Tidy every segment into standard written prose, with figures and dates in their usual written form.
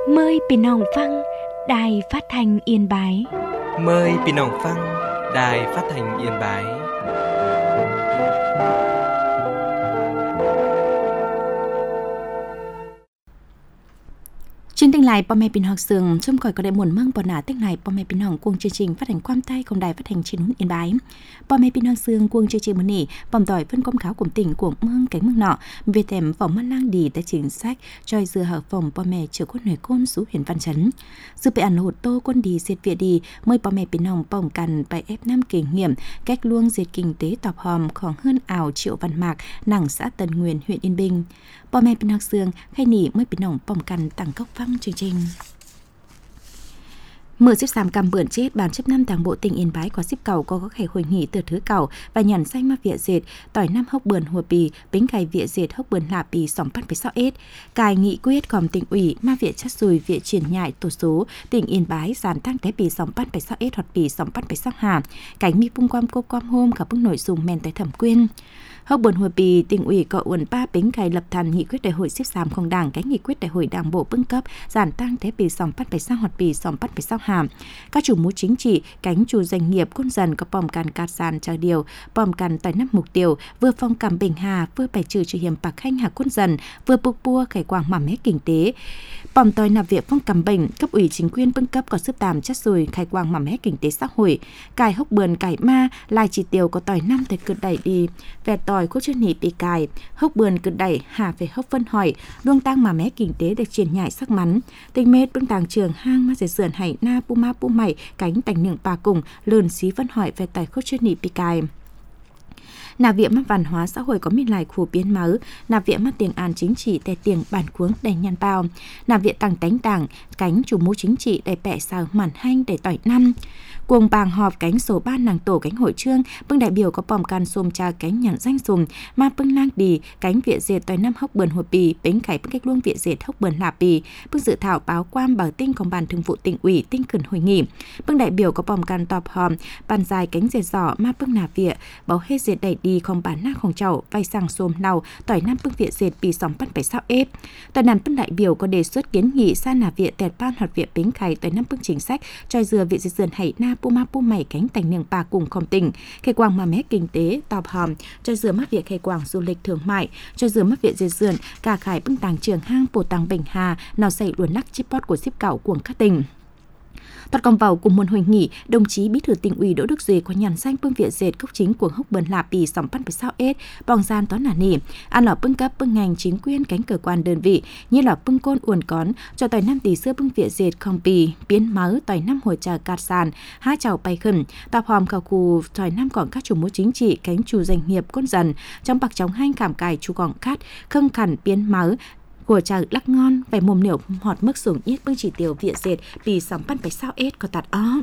Mờiพี่น้องฟังđài phát thanh Yên Bái. Mời พี่น้องฟัง Đài Phát thanh Yên Bái. Chương trình lại พ่อแม่พี่น้องซึ่งชุ่มก่อยก็ได้หมุนเมืองปอนาตั้งไหนพ่อแม่พี่น้องกวงchương trình phát hànhความใต้ของđài phát hành Chín Hún Yên Bái. พ่อแม่พี่น้องซึ่งกวงchương trìnhมื้อนี้ปอมดอยเพิ่นก้มขาวกลุ่มtỉnh củaเมืองcánhเมืองnọ về thèm vòng mắt lang đi tại chính sách trôi dừa hở phòngพ่อแม่chữa cốt nổi côn sú huyện văn chấn. Sư bị ăn hột tô quân đi diệt viện đi mờiพ่อแม่พี่น้องป้องกันไปép năm kinh nghiệm cách luông diệt kinh tế tọp hòmของhơn ảo Triệu Văn Mạc nàng xã Tân Nguyên huyện Yên Bình. พ่อแม่พี่น้องซึ่งให้หนีเมื่อพี่น้องป้องกันตั้งกอกฟังchương trình. Mở xếp sàm cầm bươn chết bàn chấp năm đảng bộ tỉnh Yên Bái có xếp cầu có khẻ hội nghị từ thứ cầu và nhận xanh mắc vịa dệt tỏi năm hốc bươn hùa bì bánh cày vịa dệt hốc bươn lạ bì sòng bắt với sao ết cài nghị quyết còn tỉnh ủy ma vịa chất sùi vịa triển nhại tổ số tỉnh Yên Bái giàn tăng té bì sòng bắt với sao ết hoặc bì sòng bắt với sao hà cảnh mi pung quam cô quam hôm cả bức nội dung men tới thẩm quyên. Hốc bươn hùa bì tỉnh ủy có uẩn ba bánh cày lập thành nghị quyết đại hội xếp sàm không đảng cái nghị quyết đại hội đảng bộ bưng cấp giàn tăng té bì sòng bắt với sao hoặc bì sòng bắt với sao hà. Các chủ mũ chính trị, cánh chủ doanh nghiệp quân dần có bom can cát sàn trang điều, bom can tại năm mục tiêu, vừa phong cảm bình hà, vừa bài trừ hiểm bạc khanh hà quân dần, vừa bục bua khải quảng mảm mé kinh tế. Bom tòi nạp viện phong cảm bình, cấp ủy chính quyền bưng cấp có sức tàm chất rồi khải quảng mảm mé kinh tế xã hội. Cài hốc bườn cải ma, lai chỉ tiêu có tòi năm tới cực đẩy đi, vẹt tòi khúc chân nỉ bị cài, hốc bườn cực đẩy hà về hốc phân hỏi, luông tăng mảm mé kinh tế được triển nhại sắc mắn. Tình mết bưng tàng trường hang ma dễ sườn hải na pu mày cánh tành nương bà cùng lườn xí phân hỏi về tài khốt chuyên nị bị cài. Nà viện mắt văn hóa xã hội có miền lại khu biến máu, nà viện mắt tiền an chính trị tại tiền bản cuống đầy nhàn bao, nà viện tăng tánh đảng cánh chủ mũ chính trị đầy bẹ xào màn hanh đầy tỏi năm. Cuồng bàng họp cánh số ban nàng tổ cánh hội trương, bưng đại biểu có bòm can xôm cha cánh nhận danh sùm, ma bưng lang đi, cánh viện dệt tỏi năm hốc bườn hột bì, bánh cải bưng cách luông viện dệt hốc bườn lạp bì, bưng dự thảo báo quan bảo tinh công bàn thường vụ tỉnh ủy tinh khẩn hội nghị, bưng đại biểu có bòm can tọp hòm, bàn dài cánh dệt giỏ ma bưng nà viện, báo hết dệt đẩy đi không bán nát không chậu, vay sang xôm nào, tỏi năm bưng viện dệt bì sòng bắt phải sao ép. Tỏi nàn bưng đại biểu có đề xuất kiến nghị sa nà viện tẹt ban hoạt viện bánh cải tỏi năm bưng chính sách, trôi dừa viện dệt sườn hải na pu mày cánh tành nương bà cùng không tỉnh khai quang mà mé kinh tế tọp hòm cho dừa mắt việc khai quang du lịch thương mại cho dừa mắt việc dệt sườn cả khải bưng tàng trường hang bồ tàng bình hà nào xảy luồn lắc chipot của ship cạo của các tỉnh. Toàn công vào cùng muôn hội nghị, đồng chí bí thư tỉnh ủy Đỗ Đức Duy có nhàn xanh bưng viện dệt cốc chính của hốc bươn lạp bì sòng bắt với sao ết, bong gian toán nà nỉ, an lò bưng cấp bưng ngành chính quyền cánh cơ quan đơn vị như là bưng côn uồn cón cho tỏi năm tỷ xưa bưng viện dệt không bì biến máu tỏi năm hồi trà cát sàn há chào bay khẩn tạp hòm khảo cù tỏi năm còn các chủ mũ chính trị cánh chủ doanh nghiệp quân dần trong bạc chống hanh cảm cài chủ gọng cát khâng khẩn biến máu của trà lắc ngon về mồm niệu họt mức sủng ít bưng chỉ tiêu viện dệt bì sòng bắt phải sao ết có tạt ó.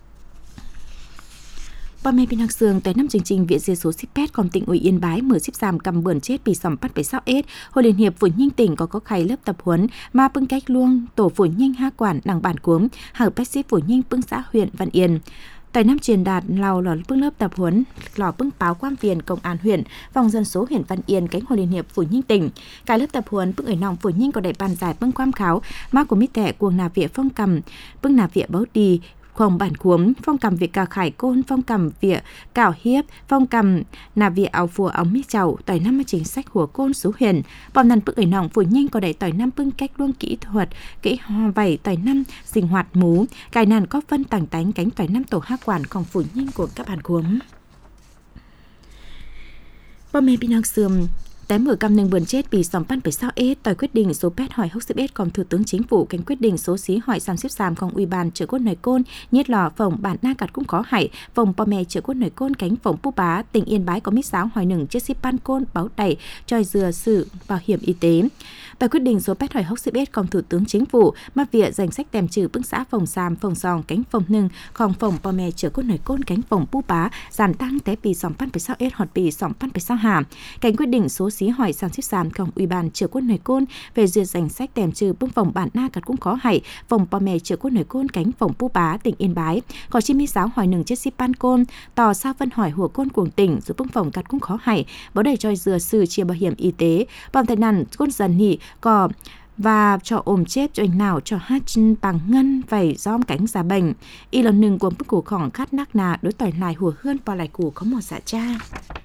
พ่อแม่พี่น้องเสืองแต่น้ำจริงๆเวียดเสียsố ship pet ของtỉnh ủy Yên Bái mở ship giảm cầm bươn chết bị sòng bắt phải sao ết. Hội liên hiệp phụ nhanh tỉnh có khai lớp tập huấn mà bưng cách luông tổ phụ nhanh ha quản đảng bản cuống hở pet ship phụ nhanh bưng xã huyện Văn Yên. Tại năm truyền đạt lò bưng lớp tập huấn lò bưng báo quan viên công an huyện phòng dân số huyện Văn Yên cánh hội liên hiệp phủ nhanh tỉnh cái lớp tập huấn bưng ở nòng phủ nhanh có đại bàn giải bưng quam kháo ma của mít tẻ cuồng nà viện phong cầm bưng nà viện báo đi không bản cuống phong cầm việc cà khải côn phong cầm việc cào hiếp phong cầm nà việc áo phùa áo mít chậu tỏi năm chính sách của côn số huyền bọn nàn bưng ở nòng phủ nhanh có đại tỏi năm bưng cách luông kỹ thuật kỹ hoa vẩy tỏi năm sinh hoạt mú cài nàn có phân tảng tánh cánh tỏi năm tổ hát quảnของphủ nhanh của các bản cuống.พ่อแม่พี่น้องเสื่อมแต่mở cầm nâng bươn chết vì sòng pan phải sao ết tỏi quyết định số pet hỏi hốc xếp ết còn thủ tướng chính phủ cánh quyết định số xí hỏi sàm xếp sàmของủy ban chữa cốt nổi côn nhiết lò phòng bản na cặt cũng có hại phòngพ่อแม่chữa cốt nổi côn cánh phòng pu bá tỉnh Yên Bái có mít sáo hỏi nừng chiếc ship pan côn báo đẩy tròi dừa sự bảo hiểm y tế. Tỏi quyết định số pet hỏi hốc xếp ết còn thủ tướng chính phủ mắc viện danh sách tèm trừ bưng xã phòng sàm phòng sòng cánh phòng nừngของphòngพ่อแม่chữa cốt nổi côn cánh phòng pu bá giảm tăng té vì sòng pan phải sao ết hoặc vì sòng pan phải sao hà cánh quyết định số xí hỏi sản xuất sảnของủy ban chữa cốt nổi côn về duyệt danh sách tèm trừ bưng phòng bản na cặt cũng có hại phòngพ่อแม่chữa cốt nổi côn cánh phòng pu bá tỉnh Yên Bái có chi mi giáo hỏi nừng chiếc ship pan côn tò sao phân hỏi hùa côn cuồng tỉnh rồi bưng phòng cặt cũng khó hại báo đầy trôi dừa sự chia bảo hiểm y tế bằng thời nàn côn dần nhị có và cho ôm chết cho anh nào cho hát bằng ngân vẩy giom cánh giá bệnh. Y lần hนึ่งcủa bức củ khỏng khát nắc nà đối tỏi lại hùa hươn vào lại củ có một dạ cha.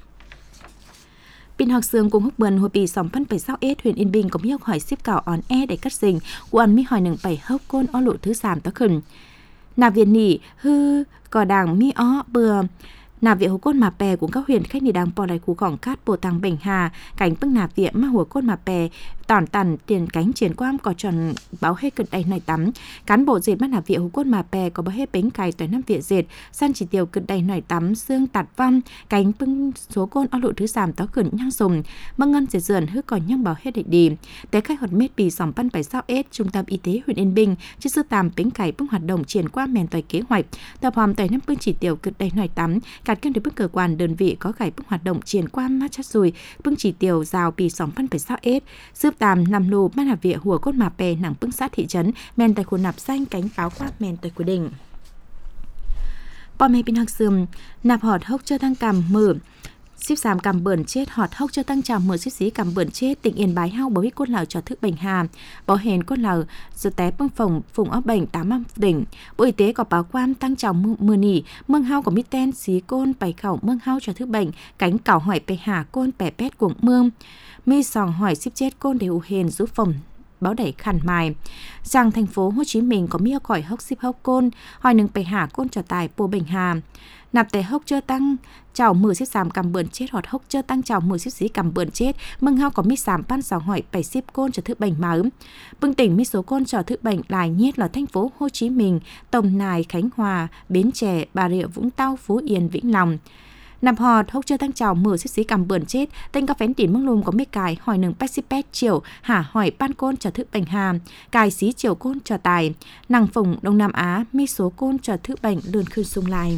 Pin học sương cùng húc bần hồi bì sòng phân 761 huyện Yên Bình có mi học hỏi xếp cảo on để cắt dình của ăn mi hỏi nừng 7 hốc côn o lộ thứ 3 tá khẩn. Nà viện nỉ hư cò đàng mi ó bừa nà viện hồ côn mà pè của các huyện khách nỉ đàng bỏ lại củ khỏng cát bộ tàng Bình Hà cảnh bưng nà viện mà hồ côn mà pè tòn tần tiền cánh triển quam có tròn báo hết cực đầy này tắm cán bộ dệt mắt nà viện hồ côn mà pè có báo hết bánh cày tới năm viện dệt san chỉ tiêu cực đầy này tắm xương tạt văm cánh bưng số côn o lộ thứ 3 tá khẩn nhang sùng măng ngân dệt dườn hư còn nhang báo hết để đi té khách hoạt mết bì sòng phân 761 trung tâm y tế huyện Yên Bình chứ sư tàm bánh cày bưng hoạt động triển qua mèn tỏi kế hoạch tập hòm tỏi năm bưng chỉ tiêu cực đầy này tắm cạt kênh được bưng cơ quan đơn vị có gảy bưng hoạt động triển qua mát chát rồi bưng chỉ tiêu rào bì sòng phân 761 giúp tàm nằm lù ban hạp viện hùa cốt mà pè nặng bưng sát thị trấn men tại khu nạp xanh cánh pháo qua men tại quy định bò mẹ pin hạc sườn nạp họt hốc cho tăng cằm mở xíp xàm cằm bẩn chết họt hốc cho tăng trào mở xíp xí cằm bẩn chết tỉnh Yên Bái hao bảo biết cốt lào cho thức bệnh hà bảo hèn cốt lào giờ té bưng phòng phùng óc bệnh 8 tỉnh Bộ Y tế có báo quan tăng trào mưa nỉ mương hao của mít ten xí côn bày khẩu mương hao cho thức bệnh cánh cảo hỏi bè hà côn bè pét cuồng mương mi sòng hỏi xíp chết côn để ủ hèn giúp phòng báo đẩy khăn mài rằng thành phố Hồ Chí Minh có mía còi hốc xíp hốc côn hỏi nừng bè hà côn cho tài po bình hà nạp tè hốc chưa tăng chảo mưa xếp xàm cầm bươn chết hoặc hốc chưa tăng chảo mưa xếp xí cầm bươn chết mừng hao có mít xàm pan sòng hỏi 7 xếp côn cho thứ bệnh mà bưng tỉnh mít số côn cho thứ bệnh lại nhiết là thành phố Hồ Chí Minh Tổng Nài Khánh Hòa Bến Tre Bà Rịa Vũng Tàu Phú Yên Vĩnh Long nạp họt hốc chưa tăng chảo mưa xếp xí cầm bươn chết tên các phén tỉn mưng lùm có mít cài hỏi nừng 80 triệu hả hỏi pan côn cho thứ bệnh hà cài xí chiều côn cho tài nàng phùng Đông Nam Á mít số côn cho thứ bệnh lươn khơi sung lại.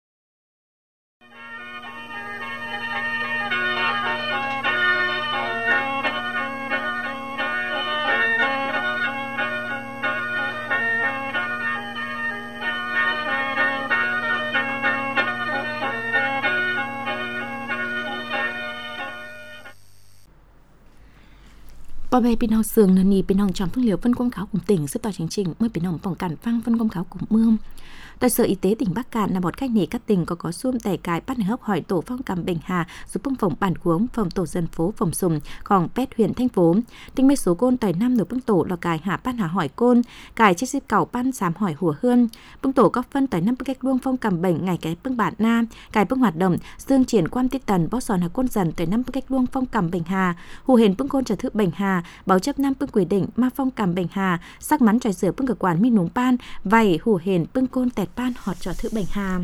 Bò bè pin hao sườn nền nì pin hong tròn phương liều phân công khảo cùng tỉnh giúp tòa chính trình mới pin hong phòng cản phăng phân công khảo cùng mương. Tại Sở Y tế tỉnh Bắc Cạn là một cách nỉ các tỉnh có xuông tẻ cài bắt hốc hỏi tổ phong cầm Bình Hà giúp bưng phòng bản cuống phòng tổ dân phố phòng sùng còn pet huyện thành phố tỉnh mấy số côn tại năm được bưng tổ là cài hạ ban hà hỏi côn cài chiếc xếp cẩu ban sám hỏi hùa hương bưng tổ các phân tại năm bưng cách luông phong cầm bệnh ngày cái bưng bản na cài bưng hoạt động dương triển quan tiết tần bó sòn hà côn dần tại năm bưng cách luông phong cầm Bình Hà hù hền bưng côn trả thứ Bình Hà báo chấp năm bưng quy định ma phong cầm Bình Hà sắc mắn tròi sửa bưng cơ quan mi núng ban vầy hù hền bưng côn tẹt ban họt cho thứ Bình Hà.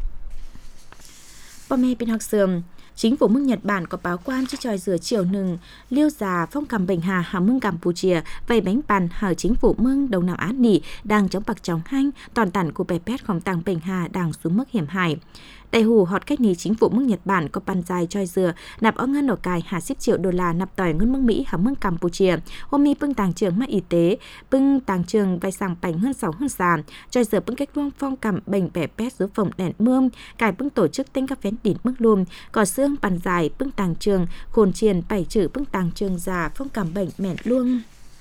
Bò mẹ bên học sườn chính phủ mương Nhật Bản có báo quan cho tròi rửa chiều nừng liêu già phong cầm Bình Hà hà mương Campuchia vầy bánh bàn hở chính phủ mương Đông Nam Á nỉ đang chống bạc chống hanh toàn tản của bè pét không tăng Bình Hà đang xuống mức hiểm hại. Đại hù họt cách ní chính phủ mương Nhật Bản có bàn dài tròi dừa nạp ở ngân ở cài hà $10 triệu nạp tỏi ngân mương Mỹ hà mương Campuchia hôm mi bưng tàng trường mắc y tế bưng tàng trường vay sang bánh hơn 6 hơn sàn tròi dừa bưng cách luông phong cầm bệnh bẻ pét dưới phòng đèn mương cài bưng tổ chức tên các phén đỉnh mức luôn cỏ xương bàn dài bưng tàng trường khôn chiền 7 chữ bưng tàng trường già phong cầm bệnh mẹn luông.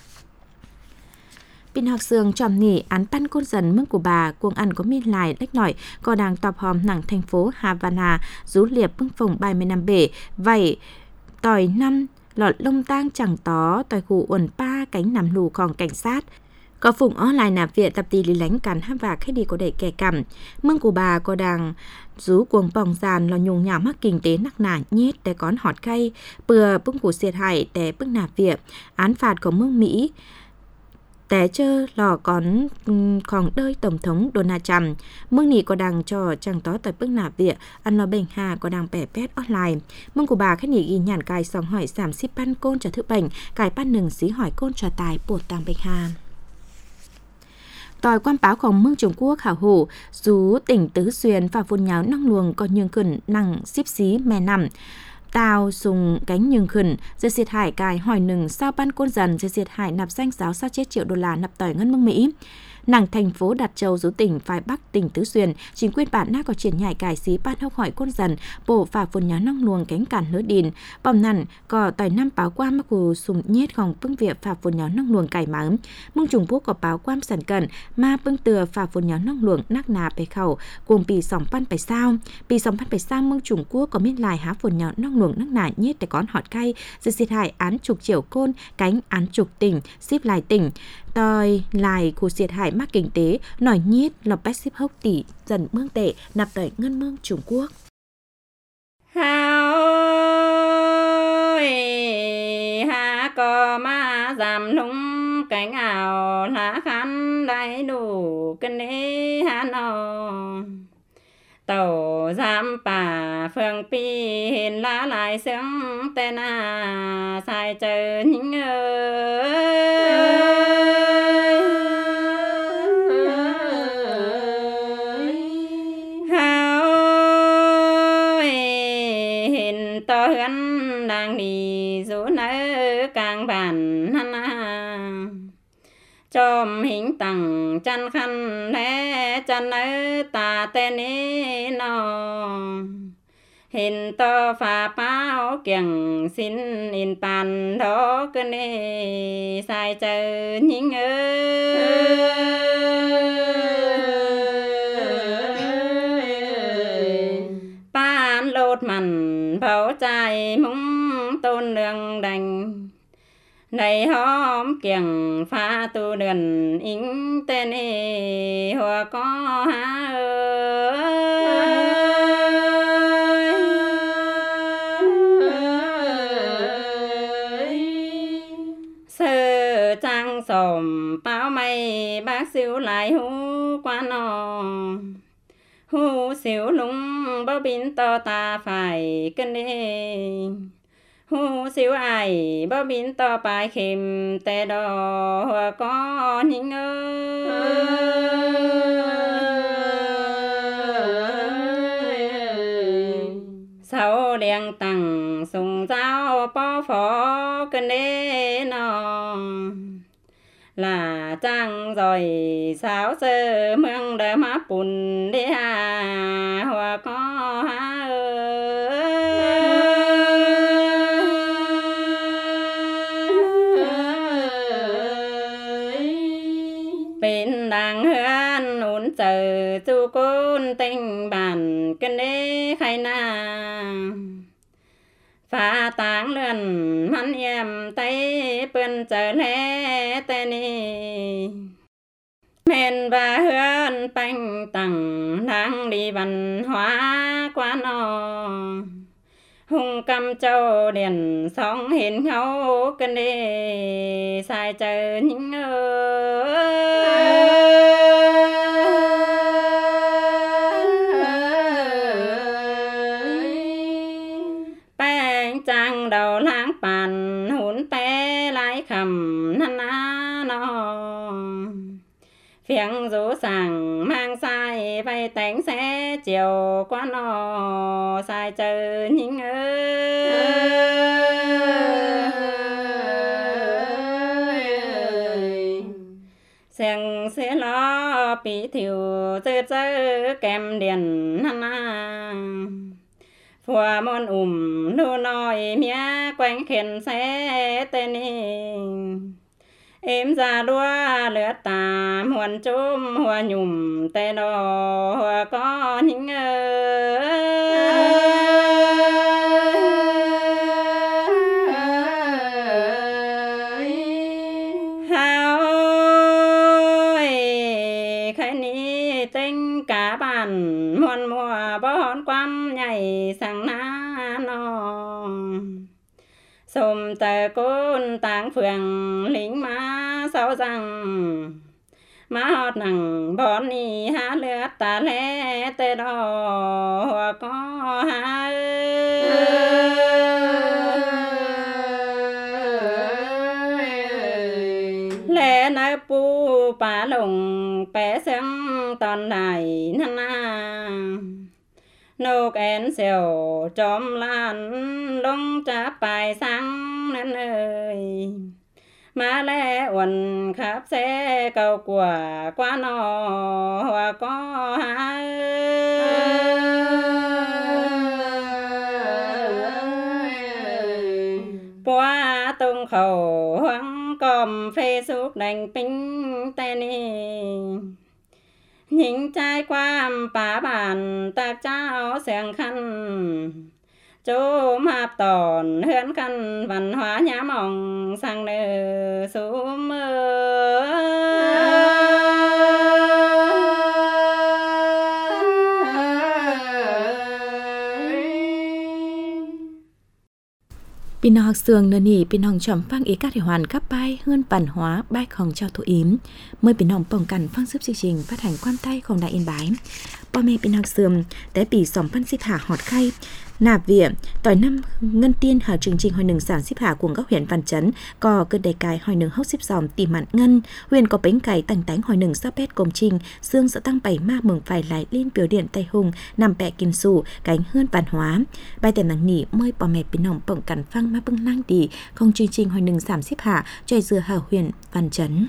Pin học sương tròm nỉ án pan côn dần mương của bà cuồng ăn có miên lại lách nổi có đang tọp hòm nặng thành phố Havana rú liệp bưng phòng 30 năm bể vậy tỏi năm lọt lông tang chẳng tó tỏi khu uẩn pa cánh nằm lù còn cảnh sát có phùng online nạp viện tập tì lý lánh cắn hát và khách đi có đẩy kẻ cằm mương của bà có đang rú cuồng bòng giàn là nhung nhảm mắc kinh tế nắc nả nhét để con họt cây bừa bưng của xiệt hại để bưng nạp viện án phạt của mương Mỹ té chơ lò còn đơi Tổng thống Donald Trump mương nỉ có đang cho chẳng tó tại bức nạp viện ăn lò Bình Hà có đang bẻ pét online mương của bà khách nỉ ghi nhàn cài sòng hỏi giảm xíp pan côn cho thứ bệnh cài pan nừng xí hỏi côn cho tài bột tàng Bình Hà. Tỏi quan báoของเมืองTrung Quốc hảo hổ rú tỉnh Tứ Xuyên và vôn nháo năng luồng có nhường khẩn năng xíp xí mè nằm tao dùng cánh nhường khẩn dây xiết hải cài hỏi nừng sao ban côn dần dây xiết hải nạp danh giáo sao $7 triệu nạp tỏi ngân mương Mỹ Nàng thành phố Đạt Châu rú tỉnh phái Bắc tỉnh Tứ Xuyên, chính quyền bản na có triển nhảy cải xí ban hốc hỏi quân dần, bổ phà phun nhá nong luồng cánh cản nới đìn, bom nằn có tỏi năm báo quan mắc cù sùng nhiết khòng bưng việc phà phun nhá nong luồng cải máng, mông Trung Quốc có báo quan sản cẩn, ma bưng từa phà phun nhá nong luồng nắc nà bề khẩu, cùng bì sòng pan bày sao mông Trung Quốc có miết lại há phun nhá nong luồng nắc nà nhiết để con họt cay, rồi xịt hại án trục triệu côn, cánh án trục tỉnh, xếp lại tỉnh, tòi lại của diệt hại mắc kinh tế, nổi nhiết lọc bách xếp hốc tỷ dần mương tệ nạp đẩy ngân mương Trung Quốc. Hào ha có ma giảm nung cánh ảo lá khăn đầy đủ cân đế hà nò tàu giam bà phương pi hình lá lại sướng tên à sai chờ những to hơn đang đi rủ nỡ càng bản hăn chôm hình tặng chân khăn lẽ chân nỡ ta tên ấy nó hình to phá báo kiềng xin in bàn đó cơ nê sai chờ những pan lột mặn bảo trai múng tôn đường đành này hôm kiềng pha tu đường ính tên ê hòa có há sơ trang sòm báo mây bác siêu lại hú quan nò hú xíu lúng bao bin to ta phải cân đê hú xíu ai bao bin to bài khìm tê đò hòa có những sau đèn tặng sùng giáo bó phó cân đê nò là trang rồi sao sơ mương đỡ má bùn đê hà hòa có há bên đàng hương ổn chờ chu côn tình bản cân đê khai na phá táng lươn mắn em tay bươn chờ lẽ tên men và hương bánh tặng đang đi văn hóa qua nò hùng cầm châu đèn sóng hình ngấu cân đê sai chờ những trang đầu láng bàn hốn té lái khẩm năn á nó phiếng rú sàng mang sai vay tánh xe chiều qua nó sai chờ những xem sẽ lo bị thiểu dơ dơ kèm điền năn á phùa môn đô nói mía quanh khen xe tên em ra đua lửa tà muôn chôm hoa nhùm tê đò hoa có những hao khai ni tinh cả bản muôn mùa bón quam nhảy sang ná nó xôm tờ côn táng phường lính má sáu răng má hót nằng bón ni há lướt ta lẽ tê đò hoa có há lẽ nơ pu bà lùng bé sớm toàn đại năn à nô kén xèo chóm lan đông trả bài sang nên ơi mà lẽ uẩn khắp xe cầu của qua nọ hòa có hai qua tung khẩu hoang cầm phê xúc đánh pinh tên nhìn trai qua phá bản tạc trao xẻng khăn chú mạp tòn hươn khăn văn hóa nhá mỏng sang nơ số mơ Pin học sường nơ nỉ pin hồng chỏm phang ý các thể hoàn các bài hơn văn hóa bài khòng trao thủ yếm mời pin hồng bồng cằn phang giúp chương trình phát hành quan tay không đại yên bái bò mẹ pin học sường té bị sòng phân xếp hạ họt khay nạp viện tỏi năm ngân tiên hở chương trình hồi nừng sản xếp hạ của các huyện văn chấn có cơ đề cài hồi nừng hốc xếp dòm tìm mặn ngân huyện có bánh cày tành tánh hồi nừng sao pet công trình xương sẽ tăng 7 ma mừng phải lại lên biểu điện tây hùng nằm bẹ kim sủ cánh hơn văn hóa bài tèm nắng nỉ mời bò mẹ pin hồng bồng cằn phang ma bưng năng đi không chương trình hồi nừng sản xếp hạ trời dừa hở huyện văn chấn.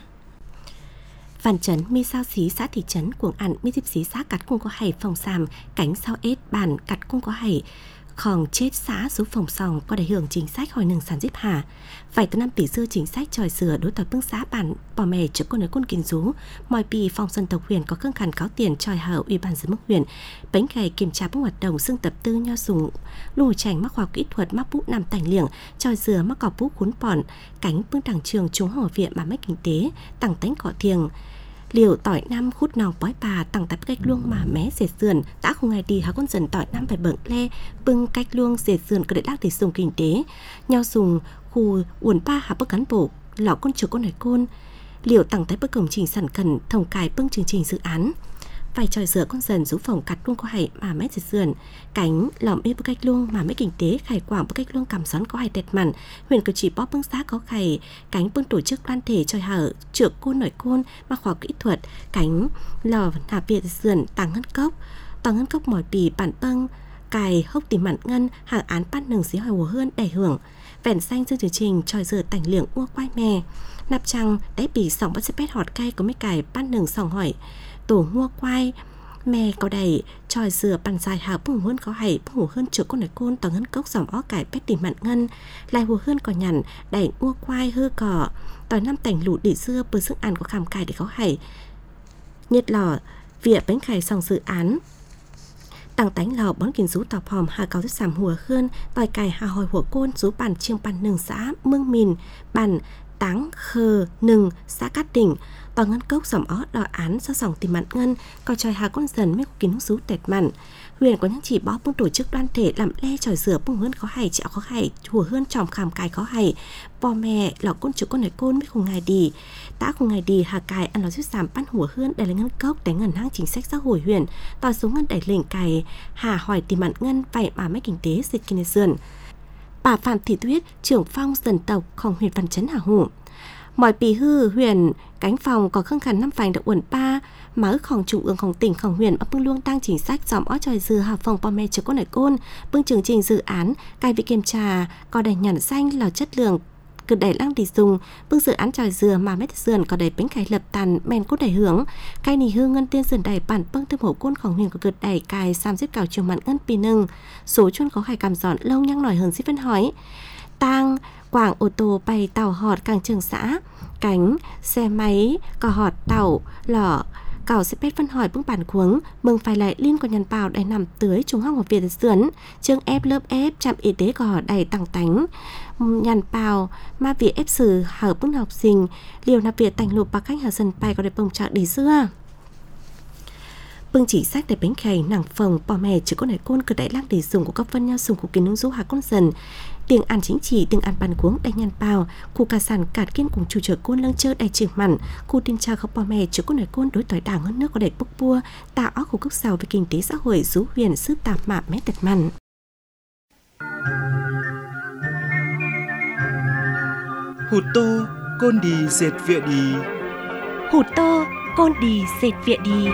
Văn chấn mi sao xí xã thị trấn cuồng ẩn mi dịp xí xã cắt cung có hầy phòng sàm cánh sao ết bản cắt cung có hầy khòng chết xã số phòng sòng có đại hưởng chính sách hồi nừng sản dịp hà phải từ năm tỷ xưa chính sách tròi sửa đối thoại bưng xã bản bỏ mè trước con ở con kiến rú mọi bì phòng dân tộc huyện có khương khẩn cáo tiền tròi hở ủy ban dân mức huyện bánh gầy kiểm tra bưng hoạt động xương tập tư nho dùng lùi chảnh mắc khoa kỹ thuật mắc bút nằm tành liệng tròi dừa mắc cỏ bút cuốn pòn cánh bưng đảng trường trúng hổ viện mà mấy kinh tế tặng tánh cọ thiềng liều tỏi năm khút nòng bói bà tặng tập cách luông mà mé dệt sườn đã không ngày đi há con dần tỏi năm phải bận le bưng cách luông dệt sườn có để đắc để dùng kinh tế nhau dùng khu uốn ba há bức cán bộ lọ con chuột con này côn liều tặng tới bức công trình sản cần thông cài bưng chương trình dự án phải tròi rửa con dần rú phòng cắt luôn có hầy mà mét dệt sườn cánh lỏm ê bức cách luông mà mấy kinh tế khải quảng bức cách luông cảm xón có hầy tẹt mặn huyện cử chỉ bóp bưng xã có khải cánh bưng tổ chức đoàn thể tròi hở trượt côn nổi côn mà khoa kỹ thuật cánh lò nạp việt sườn tăng ngân cốc mỏi bì bản bưng cài hốc tìm mặn ngân hàng án bắt nừng xí hỏi hơn đầy hưởng vẻn xanh dương chương trình tròi rửa tảnh liệng ua quai mè nạp trăng đáy bì sòng bắt xếp bét họt cay có mấy cài bắt nừng sòng hỏi tổ mua quai mè có đầy tròi dừa bàn dài hào bưng hơn có hầy bưng hủ hơn chữa con này côn tầng ngân cốc dòng ó cải bét tìm mặn ngân lại hủ hơn cỏ nhằn đẩy mua quai hư cỏ tỏi năm tảnh lụ để dưa bơ sức ăn có khảm cải để có hầy nhiệt lò vỉa bánh khải sòng dự án tăng tánh lò bón kiến rú tọp hòm hà cáo rất sàm hùa hơn tỏi cải hà hồi hùa côn rú bàn chiêng bàn nừng xã mương mìn bàn táng khờ nừng xã Cát Đỉnh tòa ngân cốc dòng ó đò án do dòng tìm mặn ngân coi tròi hà con dần mấy kiến rú tẹt mặn huyện có những chỉ bó bưng tổ chức đoàn thể làm le tròi rửa bưng hơn có hầy chẹo có hầy hùa hơn tròm khảm cài có hầy bò mẹ lọ côn chữ con này côn mấy khung ngày đi đã khung ngày đi hà cài ăn nó giúp giảm ban hùa hơn đây là ngân cốc đánh ngân hang chính sách xã hội huyện tòa số ngân đẩy lệnh cài hà hỏi tìm mặn ngân vậy mà mấy kinh tế dịch kinh dườn bà Phạm Thị Tuyết trưởng phong dân tộcของhuyện Văn Chấn Hà Hủ mọi bì hư huyện cánh phòng có khương khẩn năm phành được uẩn ba mà ứcของtrung ươngของtỉnhของhuyện ở bưng luông tăng chính sách dòm ó tròi dừa hà phòng bò mẹ trước con này côn bưng chương trình dự án cài vị kiểm tra có đầy nhẵn xanh là chất lượng cứ đẩy lăng đi dùng bưng dự án tròi dừa mà mét sườn có đầy bánh cải lập tàn men cốt đầy hướng cài nỉ hương ngân tiên sườn đầy bản bưng thêm hổ cônของhuyện có gật đầy cài sam xếp cào chiều mặn ngân pì nưng số chuôn có khải cảm giòn lâu nhăng nổi hơn xếp phân hỏi tang quảng ô tô bay tàu họt càng trường xã cánh xe máy cò họt tàu lỏ cào xếp pet phân hỏi bưng bản cuống mừng phải lại liên của nhàn bào đầy nằm tưới trung học ở Việt sườn trường ép lớp ép trạm y tế cò đầy tăng tánh nhàn bào ma vị ép sử hở bưng học sinh liều nạp việt tành lục bạc khách hà sân bay có đầy bông trạng đi xưa bưng chỉ sách để bánh khầy nàng phồng bò mè chứ con này côn cứ đại lăng để dùng của các phân nhau dùng của kiến nông du hà con dần tiếng ăn chính chỉ tiếng ăn bàn cuống đầy nhàn bào khu cà sản cạt kiên cùng chủ trở côn lăng chơ đầy trường mặn khu tiên tra khóc bò mè chứ con này côn đối tỏi đảng hơn nước có đầy bốc bua tạo óc của cốc sào về kinh tế xã hội rú huyền sư tạm mạ mé tật mặn hụt tô côn đi dệt vịa đi hụt tô côn đi dệt vịa đi.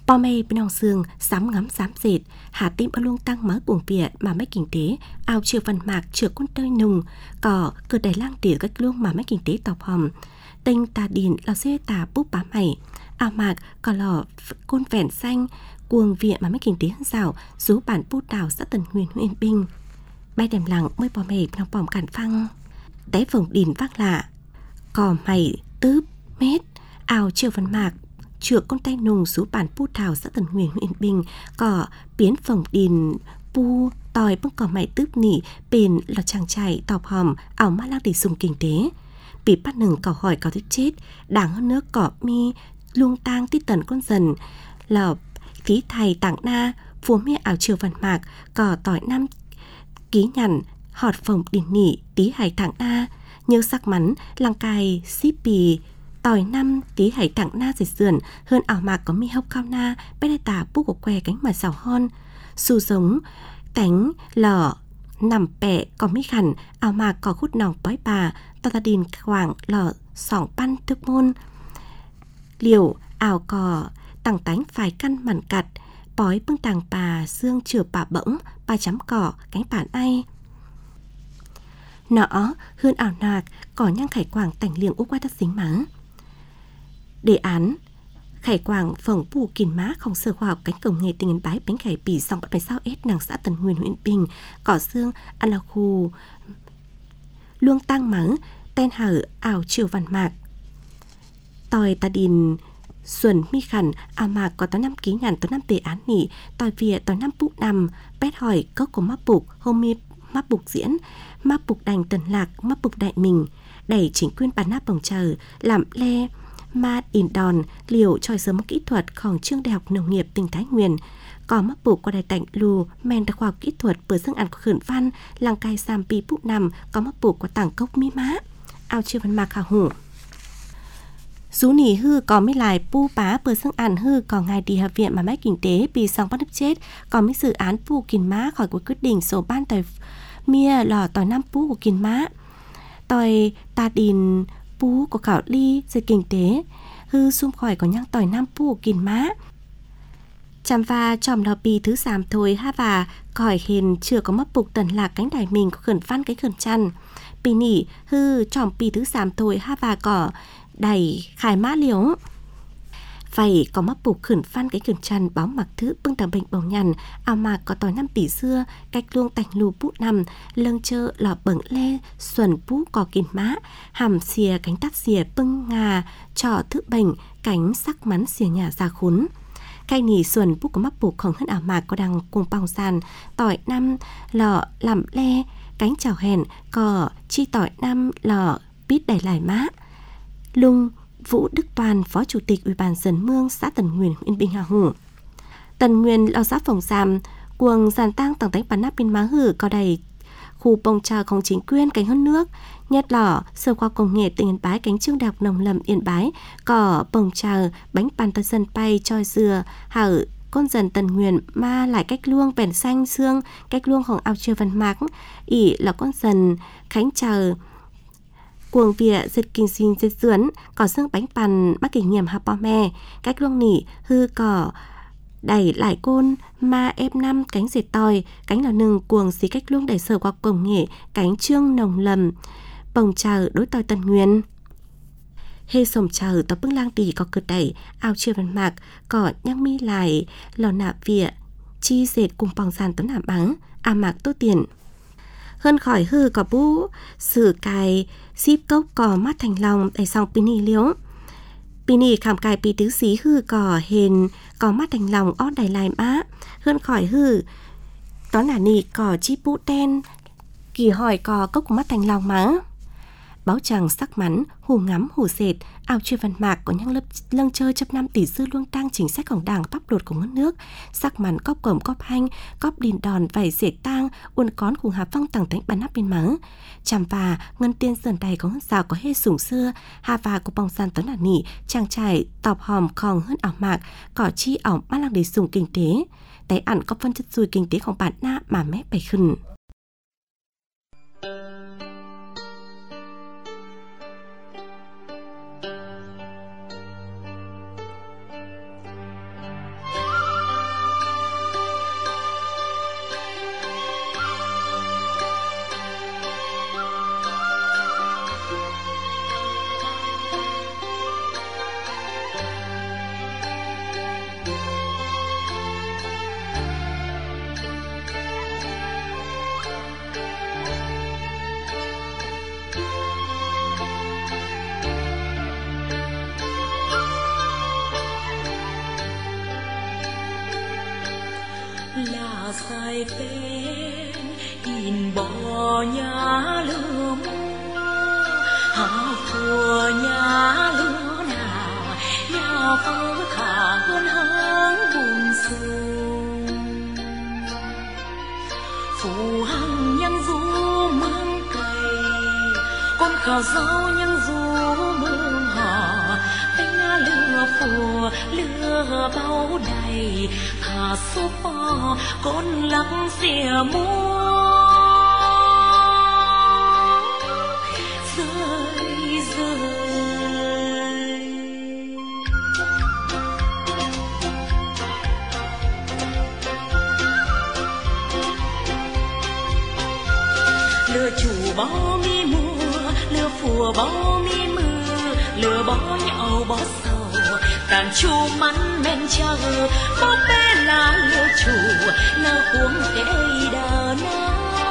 Bò mây bên hồng sương, sám ngắm sám dệt, hà tim ở luông tăng mới buồn bịa mà mấy kinh tế, ao chiều văn mạc chữa con tơi nùng, cỏ cơ đầy lang tỉa cách luông mà mấy kinh tế tọc hòm. Tinh tà đìn lò xê tà búp bá mày, ao mạc cỏ lò côn vẹn xanh, cuồng viện mà mấy kinh tế hân rào, rú bản pu đào xã Tần Huyền huyện Bình. Bay đèm lặng mới bò mây bên hồng bòm cản phăng. Té vòng đìn vác lạ, cỏ mày tướp mét, ao chiều văn mạc chữa con tay nùng rú bản pu thảo xã Tần Huyền huyện Bình, cỏ biến phòng đìn pu tòi bưng cỏ mày tướp nỉ bền là chàng trai tọp hòm ảo ma lang để dùng kinh tế. Bị bắt nừng cỏ hỏi cỏ thích chết, đáng hơn nước cỏ mi luông tang tít tần con dần là phí thầy tặng na phú mẹ ảo chiều văn mạc cỏ tỏi năm ký nhằn họt phòng đìn nỉ tí hải tặng na nhớ sắc mắn lăng cài xíp bì tỏi năm tí hải tặng na dệt sườn hơn ảo mạc có mi hốc cao na bé đại tả bút của que cánh mà xào hon su giống tánh lỏ nằm bẹ có mi khẩn ảo mạc có khút nòng bói bà ta ta đình khoảng lỏ sỏng pan thức môn liều ảo cò tặng tánh phải căn mặn cặt bói bưng tàng bà xương chừa bà bỗng bà chấm cỏ cánh bản ai nọ hơn ảo nạc cỏ nhang khải quảng tảnh liềng úc qua đất dính mắng. Đề án khải quảng phòng bù kìn má không sơ khoa học cánh cổng nghề tình bái bánh khải bỉ song bắt 6 s nàng xã Tần Huyền huyện Bình cỏ xương ăn là khu luông tăng mắng ten hở ảo chiều văn mạc tòi ta đình xuân mi khẩn ảo mạc có tới 5 ký nhàn tới 5 đề án nỉ tòi vỉa tới 5 bụng nằm bét hỏi cốc của mắc bục hôm mi mắc bục diễn mắc bục đành tần lạc mắc bục đại mình đẩy chính quyền bản nắp bồng chờ làm le ma in đòn liều tròi sớm kỹ thuậtของtrường đại học nông nghiệp tỉnh Thái Nguyên có mắc buộc qua đại tạnh lù men đặc khoa học kỹ thuật bờ xương ăn khẩn văn làng cai sam pi bụng nằm có mắc buộc qua tảng cốc mi má ao chiêu văn mạc hào hủ Sú nỉ hư có mấy lại pu bá bờ xương ăn hư có ngày đi học viện mà máy kinh tế bị xong bắt đứt chết có mấy dự án pu kìn má khỏi của quyết định số ban tòi mia lò tòi năm pu của kìn má tòi ta đình pu của khảo ly sự kinh tế hư xung khỏi có nhang tỏi năm pu của kìn má chăm va chòm lò bì thứ sàm thôi ha và còi hền chưa có mắc buộc tần lạc cánh đài mình có khẩn văn cái khẩn chăn bì nỉ hư chòm bì thứ sàm thôi ha và cỏ đẩy khải mã liếu vậy có mắc buộc khẩn văn cái khẩn chăn báo mặc thứ bưng tầm bệnh bầu nhằn ao mạc có tỏi năm tỷ xưa cách luông tành lù bút nằm lâng chơ lò bẩn le xuẩn bút cò kìn má hàm xìa cánh tắt xìa bưng ngà trọ thứ bệnh cánh sắc mắn xìa nhà ra khốn cây nỉ xuẩn bút có mắc buộc không hơn ảo mạc có đằng cùng bao sàn tỏi năm lò làm le cánh chào hèn cò chi tỏi năm lò bít đẩy lại má lung Vũ Đức Toàn, Phó Chủ tịch Ủy ban dân Mương, xã Tần Nguyên, huyện Bình Hà Hủ. Tần Nguyên lo xã phòng sàm, cuồng giàn tang tầng tánh bản nắp bên má hử có đầy khu bông trà không chính quyền cánh hơn nước, nhất lỏ sơ khoa công nghệ tỉnh Yên Bái cánh trương đại học nông lâm Yên Bái, cỏ bông trà bánh bàn tân dân bay choi dừa hở con dần Tần Nguyên ma lại cách luông bèn xanh xương cách luông hồng ao chiêu văn mạc ỉ là con dần khánh chờ cuồng vỉa giật kinh xin giật dướn có xương bánh bàn mắc kinh nghiệm hạp bò mè cách luông nỉ hư cỏ đẩy lại côn ma ép năm cánh dệt tòi cánh là nừng cuồng xí cách luông đẩy sở qua công nghệ cánh trương nồng lầm bồng chờ đối tòi Tần Nguyên hê sồm chờ tỏ bưng lang tì có cực đẩy ao chiêu văn mạc cỏ nhang mi lại lò nạ vỉa chi dệt cùng bòng sàn tấm nạ bắn mạc tốt tiền hơn khỏi hư có bú sử cài ship cốc cò mắt thành lòng đẩy xong pini liếu pini khảm cài pi tứ xí hư cò hền có mắt thành lòng ót đẩy lại má hơn khỏi hư tón là nì cò chi bú ten kỳ hỏi cò cốc của mắt thành lòng má báo chàng sắc mắn hù ngắm hù sệt ao chuyên văn mạc có những lớp lâng chơi chấp 5 tỷ sư luôn tăng chính sáchของđảng pháp luật của đất nước sắc mắn cóp cổng cóp hanh cóp đìn đòn vảy sệt tang uốn cón cùng hà phong tặng tánh bàn nắp bên mắng chằm và ngân tiên sườn đầy có rào có hết sủng xưa hà và của bong san tấn là nỉ chàng trai tọp hòm khòng hơn ảo mạc cỏ chi ảo ba lăng để dùng kinh tế tay ẩn có phân chất dùi kinh tếของbản na mà mép bày khẩn là sai bên in bò nhà lửa hào phùa nhà lửa nào nhà phơ khả hơn háng buồn sung phù hằng nhân du mang cày con khảo rau nhân du mương họ bánh lửa phùa lửa bao đầy thả số bò con lắc xìa mua lửa chủ bao mi mùa lửa phùa bao mi mưa lửa bó nhậu bó sầu tàn chu mắn men chờ bó bé là lửa chủ nở cuống để đây đờ na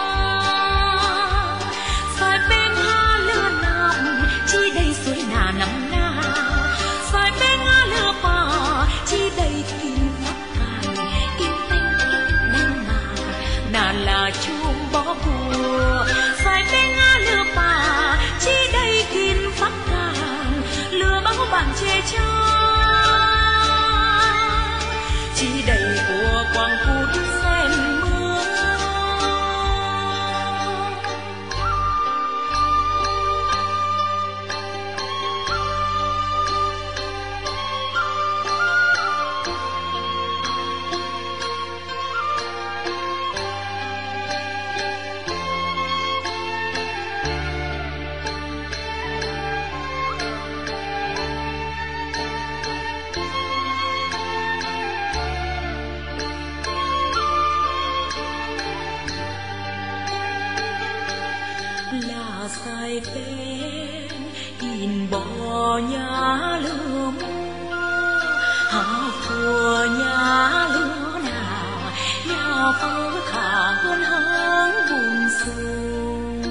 phải bên ha lửa nằm chi đây suối nà nằm na phải bên ha lửa bò chi đây kim phát càn kim tinh kim đăng nà là chuông bó bùa phải bên lửa bà chi đây kín phát càng lửa bao bạn chê cha chi đầy của quang phút xem mưa là sai bên in bò nhà lửa hào phùa nhà lửa nào nhà phơ khả hơn háng buồn sung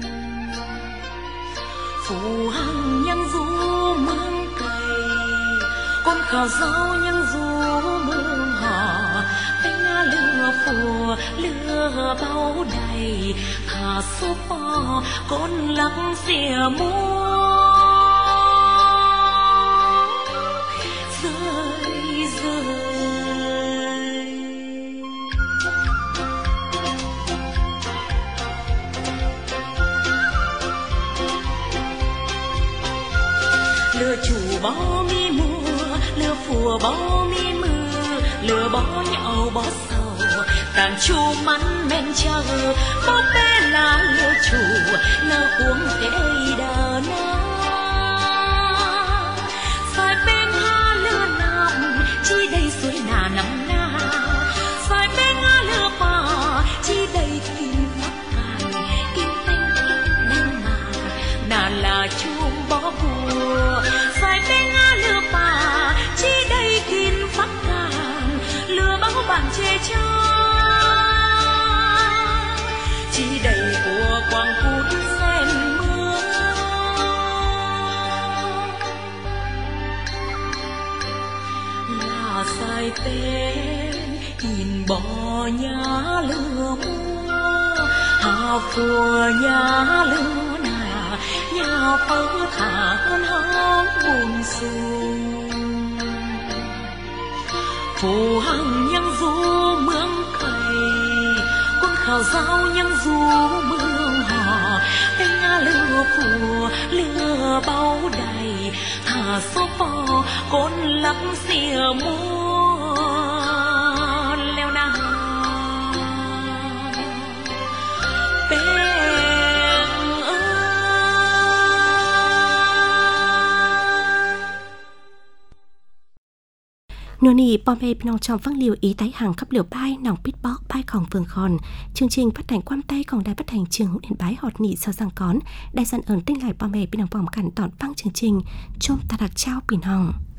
phù hằng nhân du mang cày con khảo rau nhân du mương họ bánh lửa phùa lửa bao đầy thả số bò con lắc xìa mua rơi rơi lửa chủ bao mi mùa lửa phùa bao mi mưa lửa bó nhậu bó sầu tàn chu mắn men chờ bó bé là lửa chủ nở cuống để đây đờ na phải bên ha lửa nằm chi đây suối nà nằm na phải bên ha lửa bò chi đây kim phát càn kim tinh kim đăng nà là chuông bó bùa phải bên ha lửa bà chi đây kim phát càn lửa bao bạn chê cha chi đầy của quang phút xem mưa là sai bên in bò nhà lửa hào phùa nhà lửa nà nhà phơ khả hơn háng buồn sung phù hằng nhân du mương cày con khảo rau nhân du mương họ bánh lửa phùa lửa bao đầy thả số bò con lắc xìa mua leo na Nô nì bom bê nong trong văng liều ý tái hàng khắp liều bai nòng pít bó bai khòng vườn khòn. Chương trình phát hành quan tay còn đài phát hành trường hữu điện bái họt nị sau giang cón. Đài dặn ơn tinh lại bom bê nong vòng cản tọn văng chương trình. Chôm ta đặc trao bình hòng.